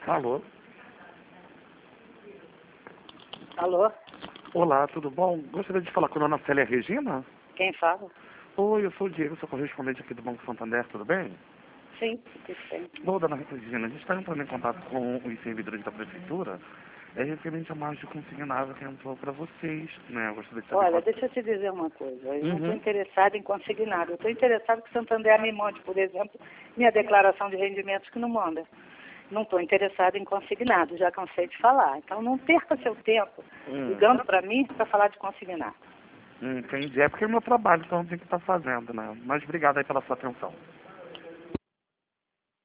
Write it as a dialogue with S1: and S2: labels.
S1: Alô?
S2: Alô?
S1: Olá, tudo bom? Gostaria de falar com a dona Célia Regina?
S2: Quem fala?
S1: Oi, eu sou o Diego, sou correspondente aqui do Banco Santander, tudo bem?
S2: Sim, tudo bem.
S1: Bom, dona Regina, a gente está entrando em contato com os servidores da prefeitura, referente a mais de consignado que entrou para vocês, né? Eu gostaria de saber
S2: Olha,
S1: quanto...
S2: deixa eu te dizer uma coisa. Eu não estou
S1: Uhum.
S2: interessada em consignar. Eu estou interessada que o Santander me mande, por exemplo, minha declaração de rendimentos que não manda. Não estou interessada em consignado, já cansei de falar. Então não perca seu tempo ligando para mim para falar de consignar.
S1: Entendi. É porque é meu trabalho, então eu tenho que estar fazendo, né? Mas obrigado aí pela sua atenção.